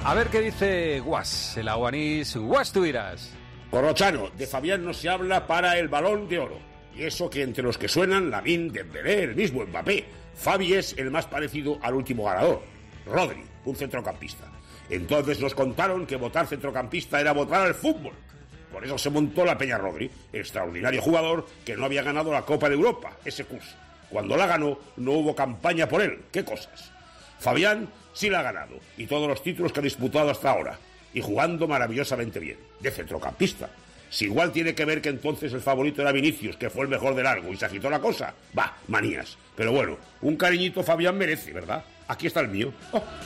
A ver qué dice Guas, el aguanís. Guas, tú dirás. Corrochano, de Fabián no se habla para el Balón de Oro. Y eso que entre los que suenan, Lamine, Dembélé, el mismo Mbappé. Fabi es el más parecido al último ganador. Rodri, un centrocampista. Entonces nos contaron que votar centrocampista era votar al fútbol. Por eso se montó la Peña Rodri, extraordinario jugador que no había ganado la Copa de Europa ese curso. Cuando la ganó, no hubo campaña por él. ¿Qué cosas? Fabián sí la ha ganado, y todos los títulos que ha disputado hasta ahora, y jugando maravillosamente bien, de centrocampista. Si igual tiene que ver que entonces el favorito era Vinicius, que fue el mejor de largo, y se agitó la cosa. Manías. Pero bueno, un cariñito Fabián merece, ¿verdad? Aquí está el mío. Oh.